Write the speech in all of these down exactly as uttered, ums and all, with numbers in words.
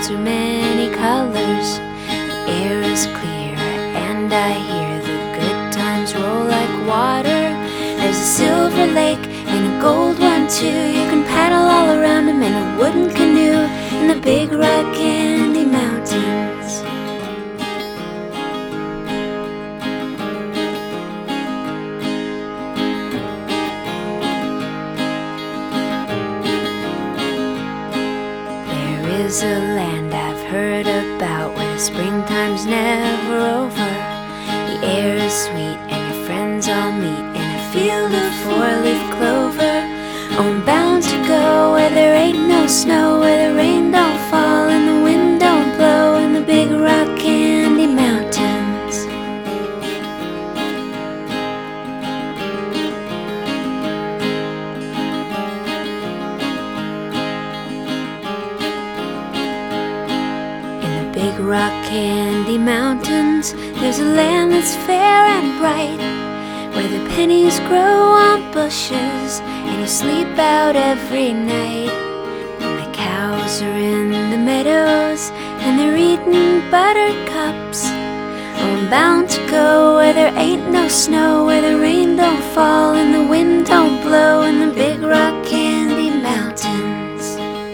clouds are many colors. The air is clear and I hear the good times roll like water. There's a silver lake and a gold one too. You can paddle all around them in a wooden canoe in the big rock candy mountains. There is a land I've heard about where the springtime's never over. The air is sweet and your friends all meet in a field of four-leaf clover. Oh, I'm bound to go where there ain't no snow, where the rain don't fall and the wind don't blow, in the big rock candy mountains. In the big rock candy mountains, there's a land that's fair and bright, where the pennies grow on bushes and you sleep out every night. And the cows are in the meadows and they're eating buttercups. Oh, I'm bound to go where there ain't no snow, where the rain don't fall and the wind don't blow, in the big rock candy mountains.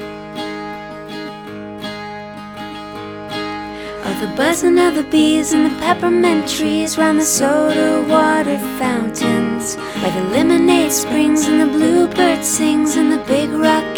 Oh, the buzzing of the bees and the peppermint trees round the soda water fountains, where the lemonade springs and the bluebird sings, in the big rock